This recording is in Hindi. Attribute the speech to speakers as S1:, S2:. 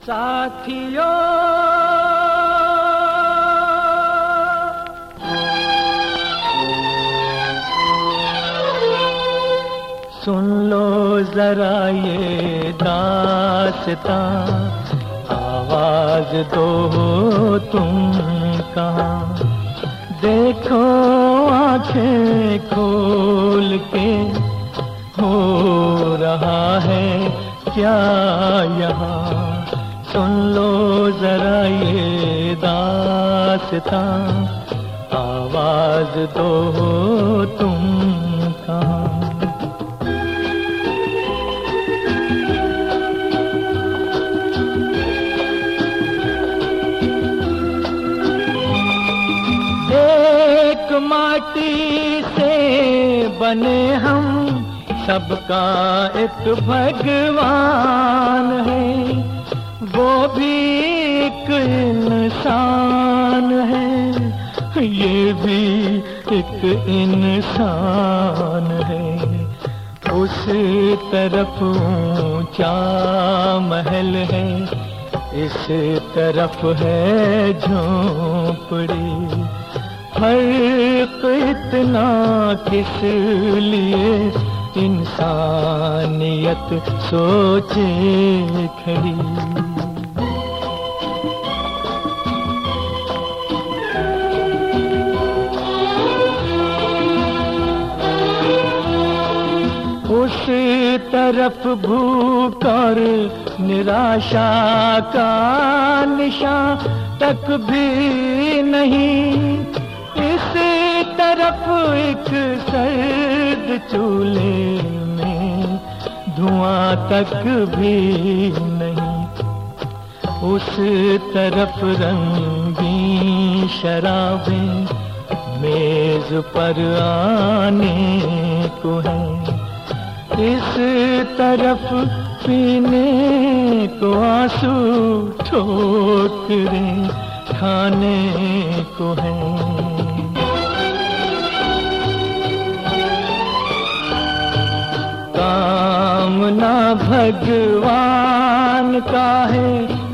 S1: साथियों, सुन लो जरा ये दास्तां, आवाज दो तुम कहाँ। देखो आंखें खोल के, हो रहा है क्या यहाँ। सुन लो जरा ये दास्तां, आवाज दो तुम कहाँ। एक माटी से बने हम, सबका एक भगवान है। वो भी एक इंसान है, ये भी एक इंसान है। उस तरफ ऊंचा महल है, इस तरफ है झोंपड़ी। फर्क इतना किस लिए, इंसानियत सोचे खड़ी। उस तरफ भूख और निराशा का निशान तक भी नहीं। इस तरफ एक सर्द चूल्हे में धुआं तक भी नहीं। उस तरफ रंगीन शराबें मेज पर आने को है। इस तरफ पीने को आंसू ठोकरें खाने को है। कामना भगवान का है,